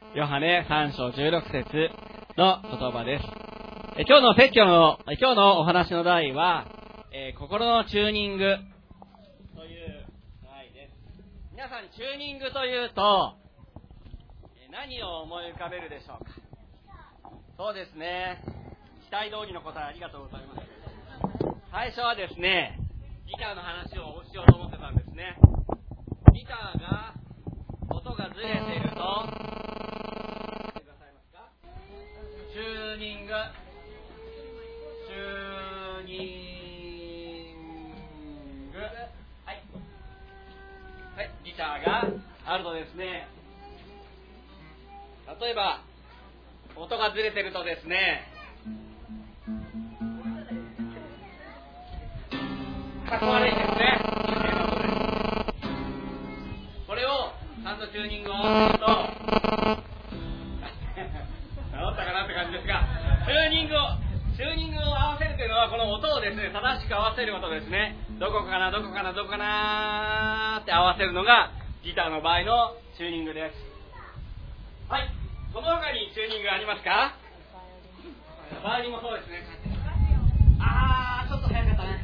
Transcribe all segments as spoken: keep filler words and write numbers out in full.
ヨハネさん章じゅうろく節の言葉です。え今日の説教の、今日のお話の題は、えー、心のチューニングという題です。皆さん、チューニングというと、えー、何を思い浮かべるでしょうか。そうですね。期待通りの答えありがとうございます。最初はですね、ギターの話をしようと思ってたんですね。ギターが音がずれていると、チューニング、チューニング、はい、はい、ギターがあるとですね、例えば音がずれてるとですね、かっこ悪いですね。これをちゃんとチューニングを合わせると治ったかなって感じですが、チューニングをチューニングを合わせるというのは、この音をですね、正しく合わせることですね。どこかなどこかなどこかなって合わせるのがギターの場合のチューニングです。はい、その他にチューニングありますか？バイオリンもそうですね。あー、ちょっと早かったね。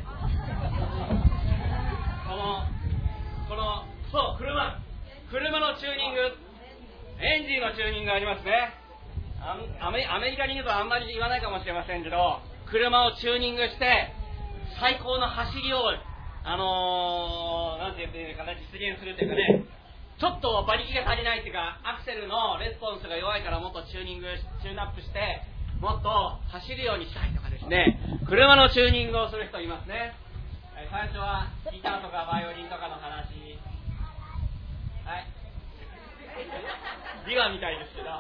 このこのそう車車のチューニング、エンジンのチューニングがありますね。アメ, アメリカにいるとあんまり言わないかもしれませんけど、車をチューニングして最高の走りをあのー、なんて言っていいかな、実現するというかね、ちょっと馬力が足りないというか、アクセルのレスポンスが弱いからもっとチューニングチューンアップしてもっと走るようにしたいとかですね、車のチューニングをする人いますね。最初はギターとかバイオリンとかの話、はい、ビワみたいですけど、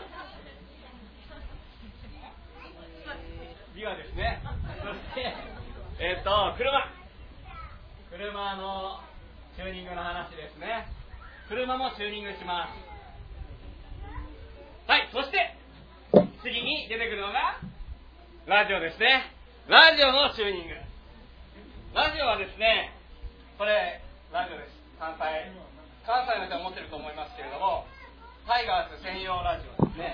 ビワですね。そしてえっと車車のチューニングの話ですね。車もチューニングします。はい、そして次に出てくるのがラジオですね。ラジオのチューニング。ラジオはですね、これラジオです。関西関西の人は持ってると思いますけれども、タイガース専用ラジオですね。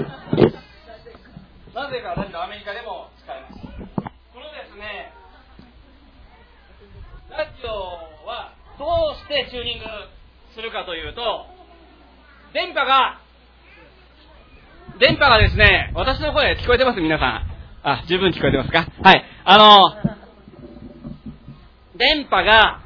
なぜかラジオアメリカでも使えます。このですね、ラジオはどうしてチューニングするかというと、電波が電波がですね、私の声聞こえてます皆さん？あ、十分聞こえてますか？はい、あの電波が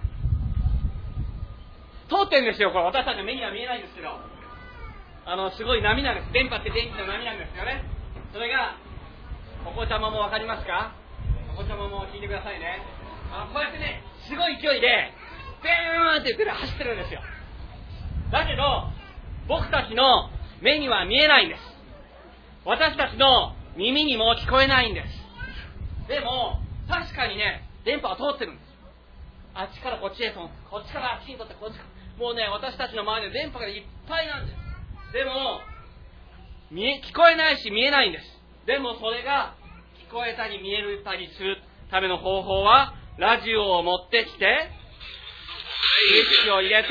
通ってるんですよ。これ私たちの目には見えないんですけど、あのすごい波なんです。電波って電気の波なんですよね。それがお子ちゃまも分かりますか？お子ちゃまも聞いてくださいね。あのこうやってね、すごい勢いでビーンって言って走ってるんですよ。だけど僕たちの目には見えないんです。私たちの耳にも聞こえないんです。でも確かにね、電波は通ってるんです。あっちからこっちへと、こっちからあっちにとってこっちから、もうね、私たちの周りで電波がいっぱいなんです。でも見え聞こえないし見えないんです。でもそれが聞こえたり見えたりするための方法は、ラジオを持ってきてスイッチを入れて、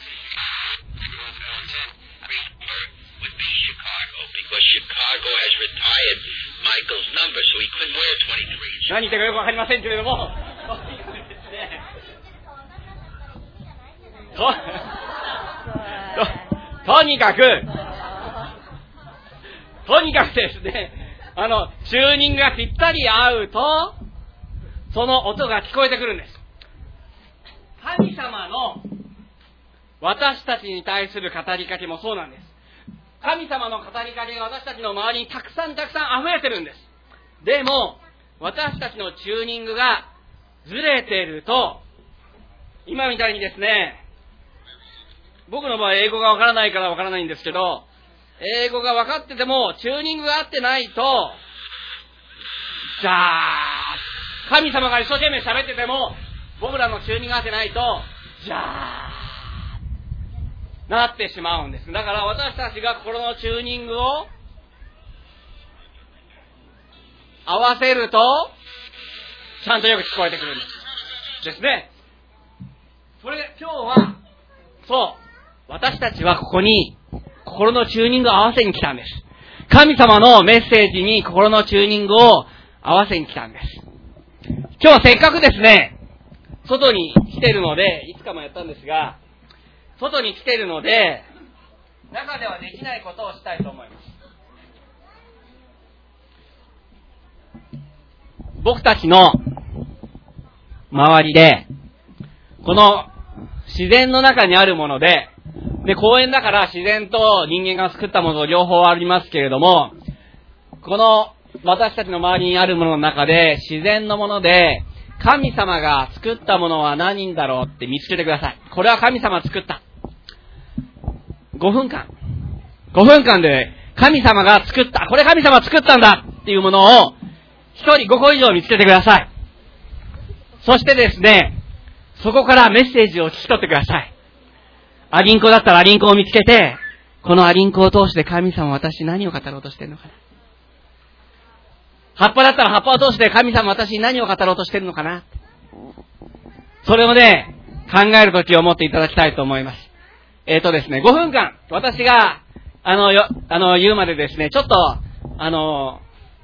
何言ってるかよくわかりませんけれども、と, と, とにかくとにかくですね、あのチューニングがぴったり合うとその音が聞こえてくるんです。神様の私たちに対する語りかけもそうなんです。神様の語りかけが私たちの周りにたくさんたくさん溢れてるんです。でも私たちのチューニングがずれていると、今みたいにですね、僕の場合英語がわからないからわからないんですけど、英語が分かっててもチューニングが合ってないと、じゃあ神様が一生懸命喋ってても僕らのチューニングが合ってないと、じゃあなってしまうんです。だから私たちが心のチューニングを合わせるとちゃんとよく聞こえてくるんですですね。それで今日はそう、私たちはここに心のチューニングを合わせに来たんです。神様のメッセージに心のチューニングを合わせに来たんです。今日はせっかくですね、外に来てるので、いつかもやったんですが、外に来てるので、中ではできないことをしたいと思います。僕たちの周りで、この自然の中にあるもので、で、公園だから自然と人間が作ったものと両方ありますけれども、この私たちの周りにあるものの中で、自然のもので、神様が作ったものは何だろうって見つけてください。これは神様が作った。ごふんかん。ごふんかんで神様が作った。これ神様が作ったんだっていうものを、一人ごこ以上見つけてください。そしてですね、そこからメッセージを聞き取ってください。アリンコだったらアリンコを見つけて、このアリンコを通して神様は私に何を語ろうとしてるのかな。葉っぱだったら葉っぱを通して神様は私に何を語ろうとしてるのかな。それをね、考えるときを持っていただきたいと思います。えっとですね、ごふんかん、私が、あの、よ、あの、言うまでですね、ちょっと、あの、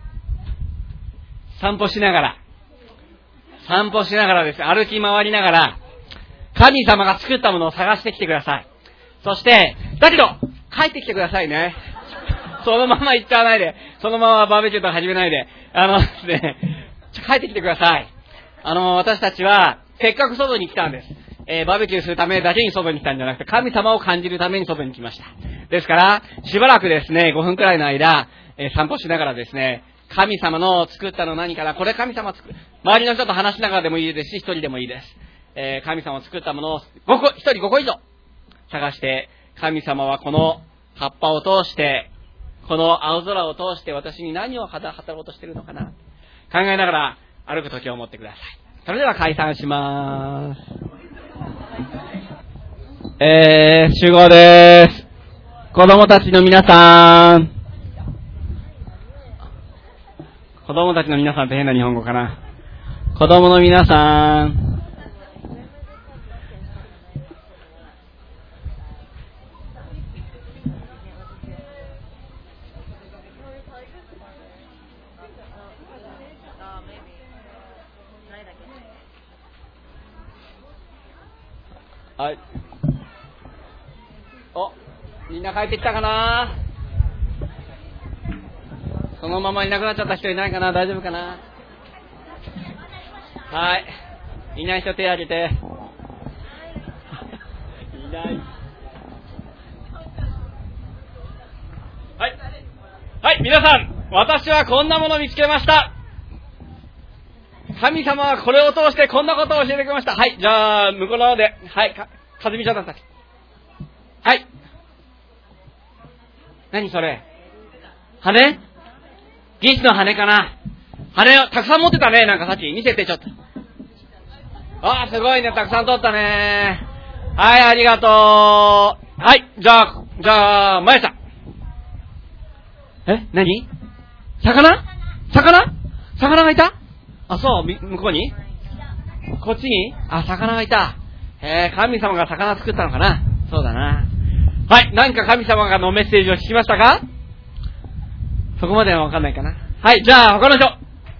散歩しながら、散歩しながらですね、歩き回りながら、神様が作ったものを探してきてください。そして、だけど、帰ってきてくださいね。そのまま行っちゃわないで、そのままバーベキューとか始めないで、あのですね、帰ってきてください。あの、私たちは、せっかく外に来たんです。えー、バーベキューするためだけに外に来たんじゃなくて、神様を感じるために外に来ました。ですから、しばらくですね、ごふんくらいの間、えー、散歩しながらですね、神様の作ったの何かな、これ神様作る、周りの人と話しながらでもいいですし、一人でもいいです。えー、神様を作ったものをごこ、一人ごこ以上探して、神様はこの葉っぱを通して、この青空を通して私に何を語ろうとしているのかな、考えながら歩く時を持ってください。それでは解散します。えー、集合でーす。子供たちの皆さん。子供たちの皆さんって変な日本語かな。子供の皆さん。はい。お、みんな帰ってきたかな。そのままいなくなっちゃった人いないかな。大丈夫かな。はい。いない人手挙げて。いない。はい。はい、皆さん、私はこんなものを見つけました。神様はこれを通してこんなことを教えてくれました。はい、じゃあ、向こうの方で、はい、か、かずみちゃんだったっけ。はい。何それ。羽？ギスの羽かな。羽をたくさん持ってたね、なんかさっき。見せてちょっと。あー、すごいね、たくさん取ったね。はい、ありがとう。はい、じゃあ、じゃあ、まやちゃん。え、何？魚？魚？魚がいた？あ、そう、向こうに？こっちに？あ、魚がいた。へえ、神様が魚作ったのかな。そうだな。はい、何か神様のメッセージを聞きましたか？そこまではわかんないかな。はい、じゃあ他の人。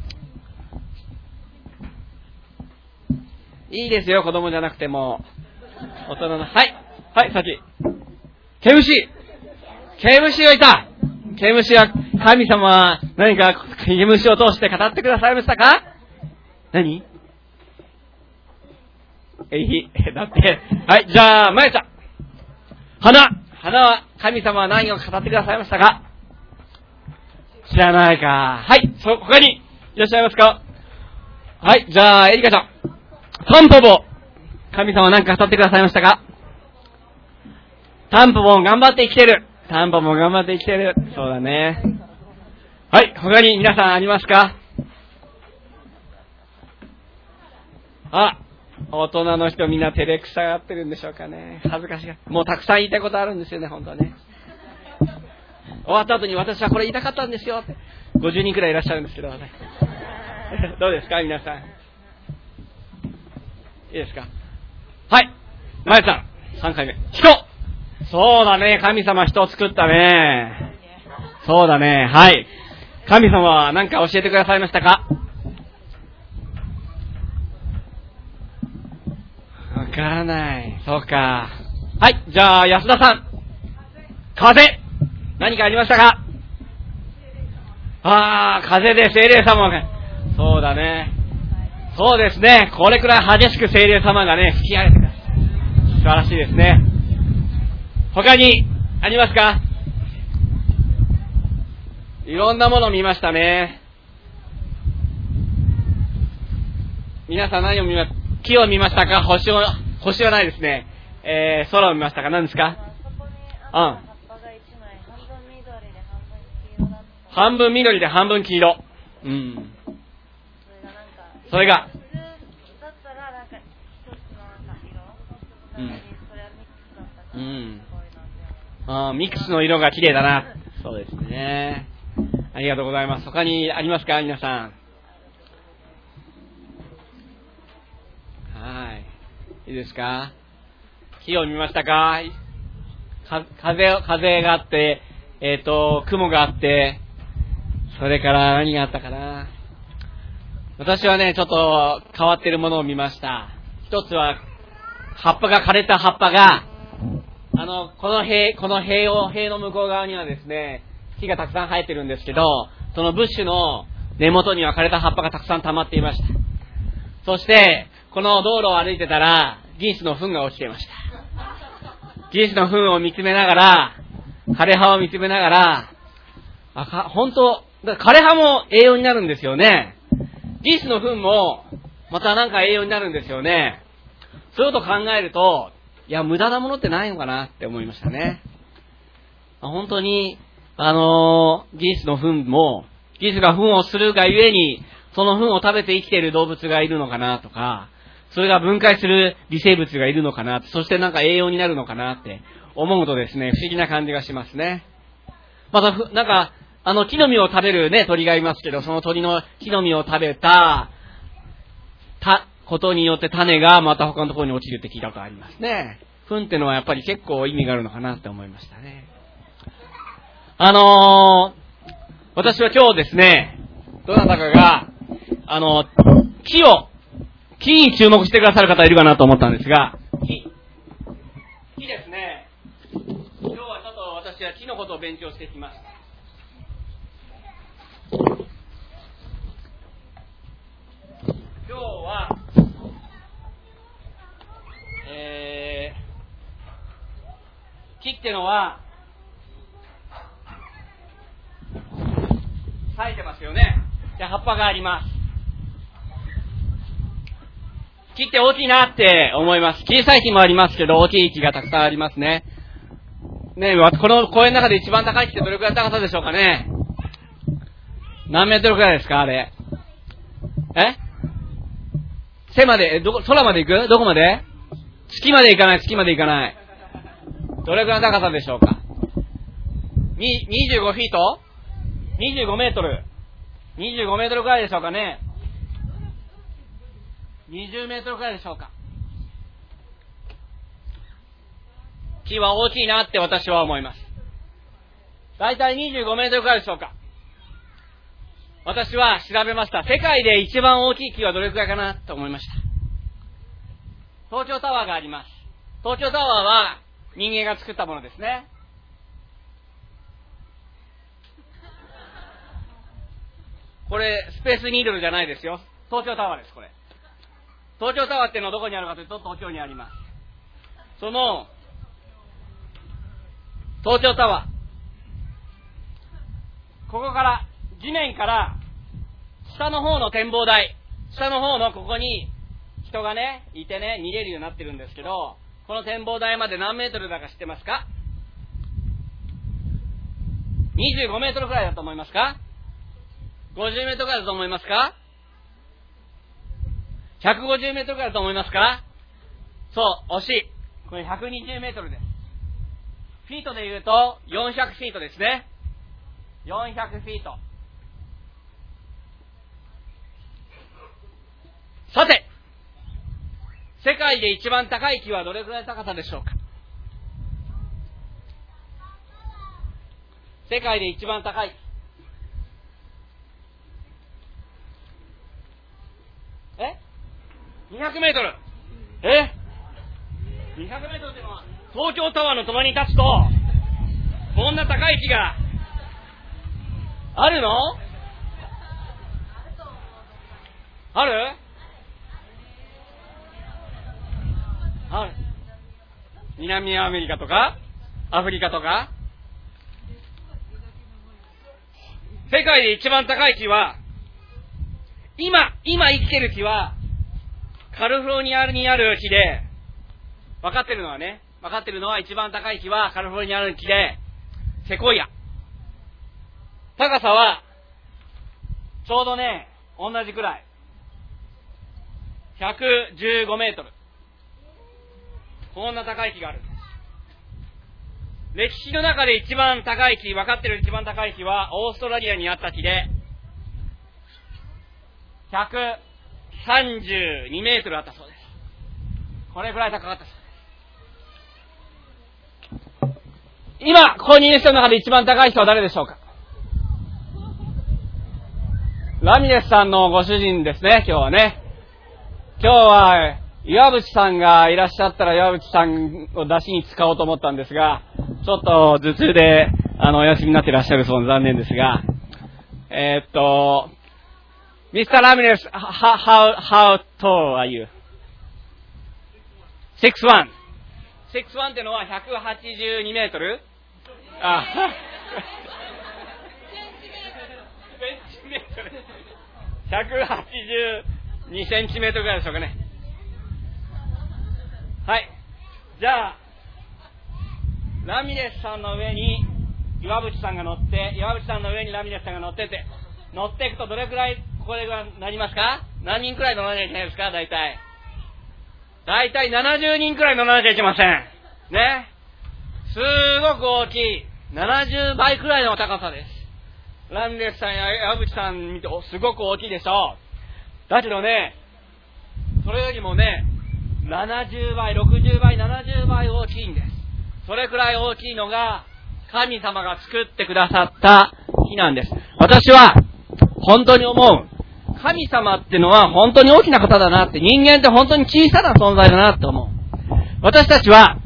いいですよ、子供じゃなくても。大人の。はい、はい、先。毛虫。毛虫がいた。毛虫は、神様は何か毛虫を通して語ってくださいましたか？何？えい、だって。はい、じゃあ、まやちゃん。花。花は、神様は何を語ってくださいましたか？知らないか。はい、そ、他にいらっしゃいますか？はい、じゃあ、エリカちゃん。タンポポ。神様は何か語ってくださいましたか？タンポポ頑張って生きてる。タンポポ頑張って生きてる。そうだね。はい、他に皆さんありますか？あ、大人の人みんな照れくさがってるんでしょうかね。恥ずかしがもうたくさん言いたいことあるんですよね、本当はね。終わった後に私はこれ言いたかったんですよってごじゅうにんくらいいらっしゃるんですけどね。どうですか皆さん。いいですか？はい、まやさんさんかいめ。人そうだね、神様人を作ったね。そうだね、はい。神様は何か教えてくださいましたか？わからない。そうか。はい、じゃあ安田さん。風。何かありましたか？あー、風で聖霊様が。そうだね。そうですね。これくらい激しく聖霊様がね、吹き荒れてくる。素晴らしいですね。他にありますか？いろんなものを見ましたね。皆さん何を見ました？木を見ましたか？星を、星はないですね。えー、空を見ましたか？何ですか？うん。半分緑で半分黄色。うん。それが。うん。うん。あー、ミックスの色が綺麗だな。そうですね。ありがとうございます。他にありますか？皆さん。はい。いいですか？木を見ましたか？か風、風があって、えっと、雲があって、それから何があったかな。私はね、ちょっと変わってるものを見ました。一つは、葉っぱが枯れた葉っぱが、あの、この塀、この塀を、塀の向こう側にはですね、木がたくさん生えてるんですけど、そのブッシュの根元には枯れた葉っぱがたくさん溜まっていました。そして、この道路を歩いてたら、銀紙の糞が落ちていました。銀紙の糞を見つめながら、枯れ葉を見つめながら、あか、本当、だから枯れ葉も栄養になるんですよね。銀紙の糞も、またなんか栄養になるんですよね。そういうことを考えると、いや、無駄なものってないのかなって思いましたね。本当に、あのー、ギースの糞も、ギースが糞をするがゆえに、その糞を食べて生きている動物がいるのかなとか、それが分解する微生物がいるのかな、そしてなんか栄養になるのかなって思うとですね、不思議な感じがしますね。また、なんか、あの、木の実を食べるね、鳥がいますけど、その鳥の木の実を食べた、た、ことによって種がまた他のところに落ちるって聞いたことありますね。糞ってのはやっぱり結構意味があるのかなって思いましたね。あのー、私は今日ですね、どなたかが、あの、木を、木に注目してくださる方いるかなと思ったんですが、木、木ですね。今日はちょっと私は木のことを勉強してきました。今日は、えー、木ってのは、生えてますよね。で、葉っぱがあります。木って大きいなって思います。小さい木もありますけど、大きい木がたくさんありますね。ねえ、この公園の中で一番高い木ってどれくらい高さでしょうかね。何メートルくらいですか、あれ。え背まで、どこ、空まで行く？どこまで？月まで行かない、月まで行かない。どれくらいの高さでしょうか。に、にじゅうごフィート ?にじゅうごメートル。にじゅうごメートルくらいでしょうかね。にじゅうメートルくらいでしょうか。木は大きいなって私は思います。だいたいにじゅうごメートルくらいでしょうか。私は調べました。世界で一番大きい木はどれくらいかなと思いました。東京タワーがあります。東京タワーは人間が作ったものですね。これスペースニードルじゃないですよ。東京タワーです。これ東京タワーっていうのはどこにあるかというと東京にあります。その東京タワー、ここから地面から下の方の展望台、下の方のここに人がねいてね見れるようになってるんですけど、この展望台まで何メートルだか知ってますか？にじゅうごメートルくらいだと思いますか？ごじゅうメートルくらいだと思いますか？ひゃくごじゅうメートルくらいだと思いますか？そう、惜しい。これひゃくにじゅうメートルです。フィートで言うとよんひゃくフィートですね。よんひゃくフィート。さて、世界で一番高い木はどれくらいの高さでしょうか。 世界で一番高い。え ?にひゃくメートル。え ?にひゃくメートルってのは、東京タワーの隣に立つと、こんな高い木が、あるの？ある？ある。南アメリカとかアフリカとか。世界で一番高い木は、今、今生きてる木は、カリフォルニアにある木で、分かってるのはね、分かってるのは一番高い木はカリフォルニアにある木で、セコイア。高さは、ちょうどね、同じくらい。ひゃくじゅうごメートル。こんな高い木がある。歴史の中で一番高い木、分かってる一番高い木は、オーストラリアにあった木で、ひゃくさんじゅうにメートルあったそうです。これくらい高かったそうです。今、ここにいる人の中で一番高い人は誰でしょうか？ラミレスさんのご主人ですね、今日はね。今日は、岩渕さんがいらっしゃったら岩渕さんを出しに使おうと思ったんですが、ちょっと頭痛で、あの、お休みになっていらっしゃるそうで残念ですが、えー、っと、ミスター Ramirez, how, how tall are you? ろくワン。ろくワンってのはひゃくはちじゅうにメートル？あ、センチメートル。ひゃくはちじゅうにセンチメートルぐらいでしょうかね。はい。じゃあ、ラミレスさんの上に岩渕さんが乗って、岩渕さんの上にラミレスさんが乗ってて、乗っていくとどれくらいここでなりますか？何人くらい乗らなきゃいけないですか？大体。大体ななじゅうにんくらい乗らなきゃいけません。ね。すごく大きい。ななじゅうばいくらいの高さです。ラミレスさんや岩渕さん見て、すごく大きいでしょう。だけどね、それよりもね、ななじゅうばい、ろくじゅうばい、ななじゅうばい大きいんです。それくらい大きいのが、神様が作ってくださった木なんです。私は、本当に思う。神様ってのは本当に大きな方だなって、人間って本当に小さな存在だなって思う。私たちは、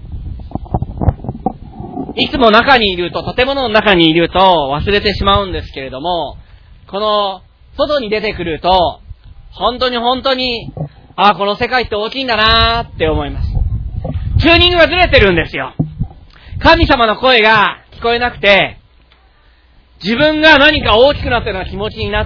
いつも中にいると、建物の中にいると忘れてしまうんですけれども、この、外に出てくると、本当に本当に、ああ、この世界って大きいんだなーって思います。チューニングがずれてるんですよ。神様の声が聞こえなくて、自分が何か大きくなったような気持ちになって、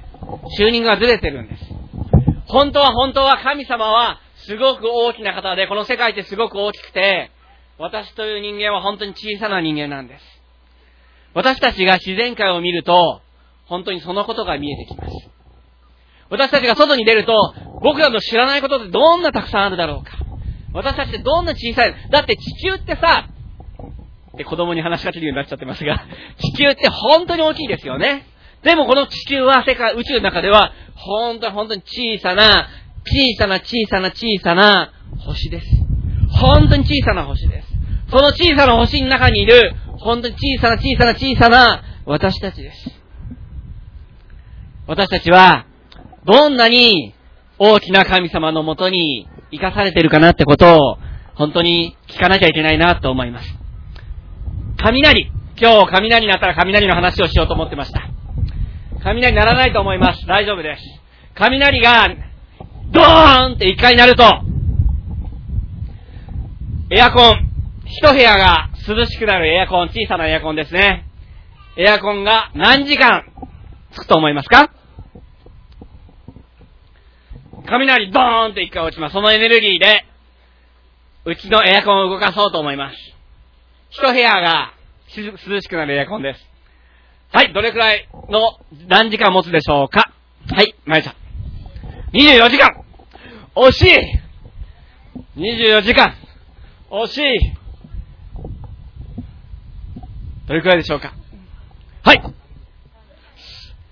チューニングがずれてるんです。本当は本当は神様はすごく大きな方で、この世界ってすごく大きくて、私という人間は本当に小さな人間なんです。私たちが自然界を見ると、本当にそのことが見えてきます。私たちが外に出ると、僕らの知らないことってどんなたくさんあるだろうか。私たちってどんな小さい、だって地球ってさ、で子供に話しかけるようになっちゃってますが、地球って本当に大きいですよね。でもこの地球は世界、宇宙の中では、本当に本当に小さな、小さな小さな小さな星です。本当に小さな星です。その小さな星の中にいる、本当に小さな小さな小さな私たちです。私たちは、どんなに大きな神様のもとに生かされているかなってことを、本当に聞かなきゃいけないなと思います。雷。今日雷になったら雷の話をしようと思ってました。雷ならないと思います。大丈夫です。雷がドーンって一回鳴ると、エアコン、一部屋が涼しくなるエアコン、小さなエアコンですね。エアコンが何時間つくと思いますか？雷ドーンって一回落ちます。そのエネルギーで、うちのエアコンを動かそうと思います。一部屋が涼しくなるエアコンです。はい、どれくらいの何時間持つでしょうか？はい、まゆちゃん。にじゅうよじかん。惜しい。にじゅうよじかん。惜しい。どれくらいでしょうか？はい。え ?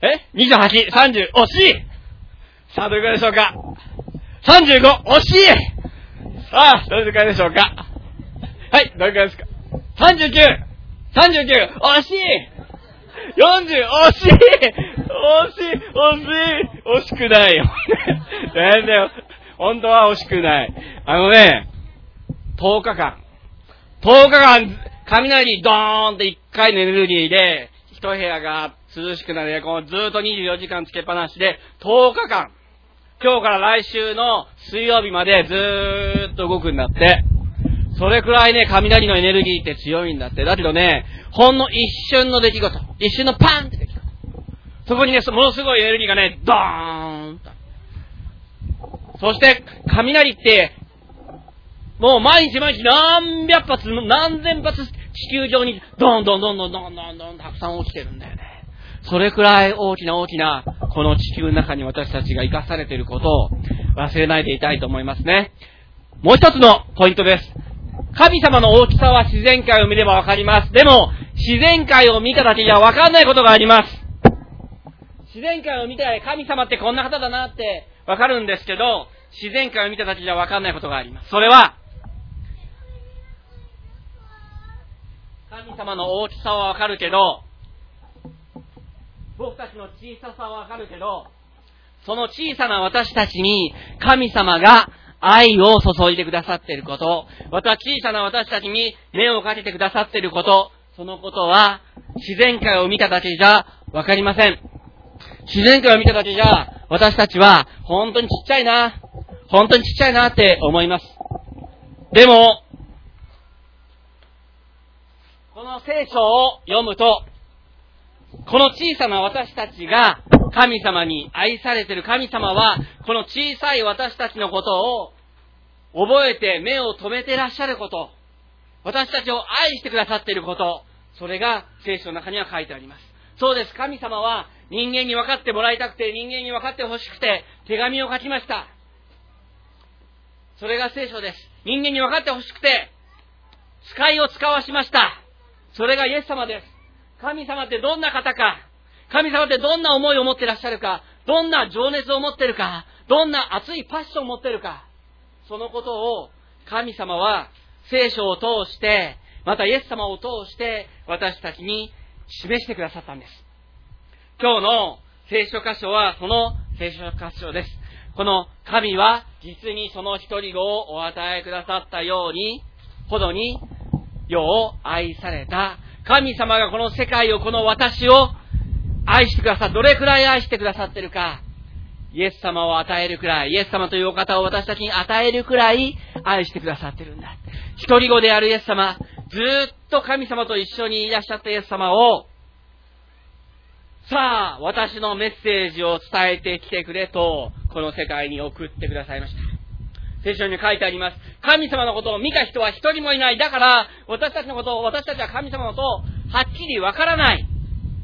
にじゅうはち、さんじゅう、惜しい。さあ、どれくらいでしょうか？さんじゅうご、惜しい。さあ、どれくらいでしょうか？はい、どれくらいですか？さんじゅうきゅう、さんじゅうきゅう、惜しい。 よんじゅう、惜しい惜しい惜しい惜しくないよ。全然、本当は惜しくない。あのね、とおかかん。とおかかん、雷ドーンっていっかいのエネルギーで、一部屋が涼しくなるエアコンをずーっとにじゅうよじかんつけっぱなしで、とおかかん。今日から来週の水曜日までずーっと動くんだって。それくらいね、雷のエネルギーって強いんだって。だけどね、ほんの一瞬の出来事。一瞬のパンって出来事。そこにね、ものすごいエネルギーがね、ドーンと。そして、雷って、もう毎日毎日何百発、何千発地球上にどんどんどんどんどんどんどんたくさん起きてるんだよね。それくらい大きな大きなこの地球の中に私たちが生かされていることを忘れないでいたいと思いますね。もう一つのポイントです。神様の大きさは自然界を見ればわかります。でも自然界を見ただけじゃわかんないことがあります。自然界を見て神様ってこんな方だなってわかるんですけど、自然界を見ただけじゃわかんないことがあります。それは神様の大きさはわかるけど、僕たちの小ささはわかるけど、その小さな私たちに神様が愛を注いでくださっていること、また小さな私たちに目をかけてくださっていること、そのことは自然界を見ただけじゃわかりません。自然界を見ただけじゃ私たちは本当にちっちゃいな、本当にちっちゃいなって思います。でも、この聖書を読むと、この小さな私たちが神様に愛されている神様は、この小さい私たちのことを覚えて目を留めていらっしゃること、私たちを愛してくださっていること、それが聖書の中には書いてあります。そうです。神様は人間に分かってもらいたくて、人間に分かってほしくて手紙を書きました。それが聖書です。人間に分かってほしくて使いを使わしました。それがイエス様です。神様ってどんな方か、神様ってどんな思いを持っていらっしゃるか、どんな情熱を持っているか、どんな熱いパッションを持っているか、そのことを神様は聖書を通して、またイエス様を通して私たちに示してくださったんです。今日の聖書箇所はその聖書箇所です。この神は実にその一人子をお与えくださったように、ほどに世を愛された神様がこの世界を、この私を愛してくださる。どれくらい愛してくださっているか。イエス様を与えるくらい、イエス様というお方を私たちに与えるくらい愛してくださっているんだ。一人子であるイエス様、ずーっと神様と一緒にいらっしゃったイエス様を、さあ、私のメッセージを伝えてきてくれと、この世界に送ってくださいました。聖書に書いてあります。神様のことを見た人は一人もいない。だから、私たちのことを、私たちは神様のことをはっきりわからない。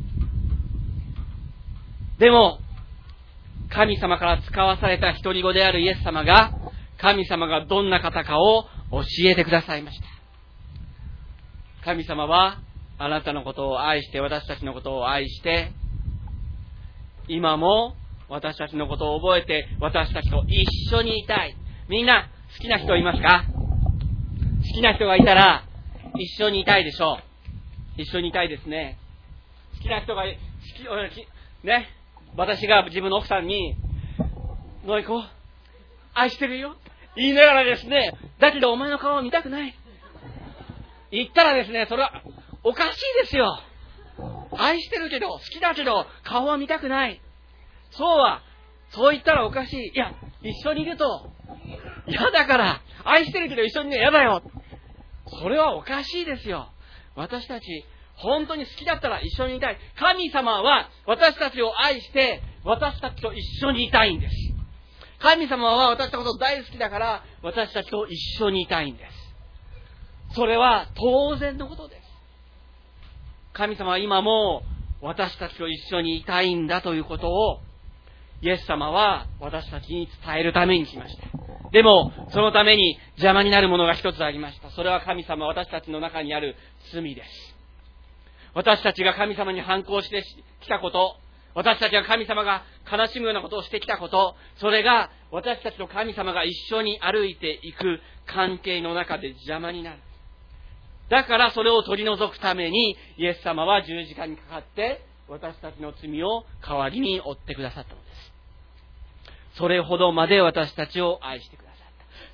でも、神様から使わされた一人子であるイエス様が、神様がどんな方かを教えてくださいました。神様は、あなたのことを愛して、私たちのことを愛して、今も私たちのことを覚えて、私たちと一緒にいたい。みんな好きな人いますか？好きな人がいたら一緒にいたいでしょう。一緒にいたいですね。好きな人が好きね、私が自分の奥さんにのりこ愛してるよ言いながらですね、だけどお前の顔を見たくない言ったらですね、それはおかしいですよ。愛してるけど、好きだけど顔は見たくない。そうはそう言ったらおかしい。いや、一緒にいると嫌だから、愛してるけど一緒にね、嫌だよ。それはおかしいですよ。私たち、本当に好きだったら一緒にいたい。神様は私たちを愛して、私たちと一緒にいたいんです。神様は私のこと大好きだから、私たちと一緒にいたいんです。それは当然のことです。神様は今も私たちと一緒にいたいんだということを、イエス様は私たちに伝えるために来ました。でも、そのために邪魔になるものが一つありました。それは神様、私たちの中にある罪です。私たちが神様に反抗してきたこと、私たちが神様が悲しむようなことをしてきたこと、それが私たちと神様が一緒に歩いていく関係の中で邪魔になる。 だからそれを取り除くためにイエス様は十字架にかかって私たちの罪を代わりに負ってくださったのです。それほどまで私たちを愛してくださった。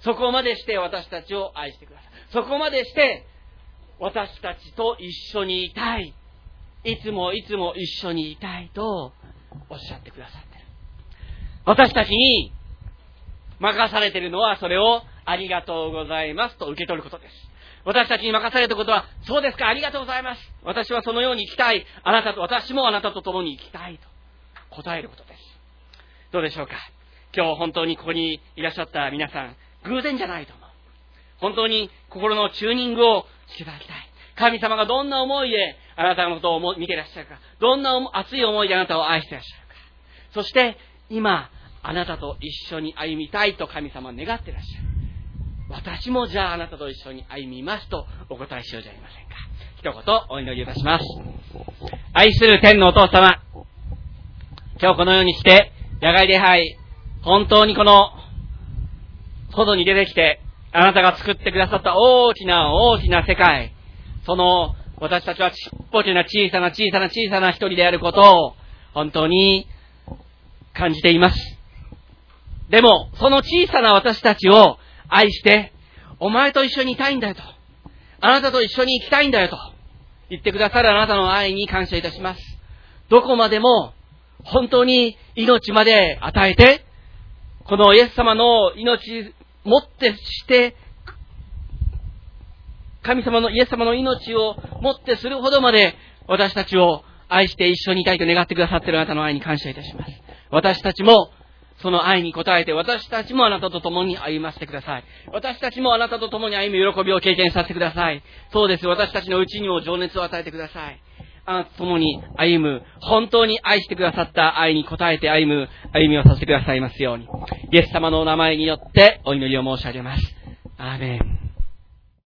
そこまでして私たちを愛してくださった。そこまでして私たちと一緒にいたい。いつもいつも一緒にいたいとおっしゃってくださっている。私たちに任されているのはそれをありがとうございますと受け取ることです。私たちに任されたことは、そうですか、ありがとうございます。私はそのように生きたい。あなたと、私もあなたと共に生きたいと答えることです。どうでしょうか。今日本当にここにいらっしゃった皆さん、偶然じゃないと思う。本当に心のチューニングをしていただきたい。神様がどんな思いであなたのことを見ていらっしゃるか、どんな熱い思いであなたを愛していらっしゃるか、そして今あなたと一緒に歩みたいと神様は願っていらっしゃる。私もじゃああなたと一緒に歩みますとお答えしようじゃありませんか。一言お祈りいたします。愛する天のお父様、今日このようにして野外礼拝、本当にこの外に出てきてあなたが作ってくださった大きな大きな世界、その私たちはちっぽけな小さな小さな小さな一人であることを本当に感じています。でもその小さな私たちを愛して、お前と一緒にいたいんだよと、あなたと一緒に生きたいんだよと言ってくださるあなたの愛に感謝いたします。どこまでも本当に命まで与えて、このイエス様の命もってして、神様のイエス様の命をもってするほどまで私たちを愛して一緒にいたいと願ってくださっているあなたの愛に感謝いたします。私たちもその愛に応えて、私たちもあなたと共に歩ませてください。私たちもあなたと共に歩む喜びを経験させてください。そうです。私たちのうちにも情熱を与えてください。あなたと共に歩む、本当に愛してくださった愛に応えて歩む歩みをさせてくださいますように、イエス様のお名前によってお祈りを申し上げます。アーメン。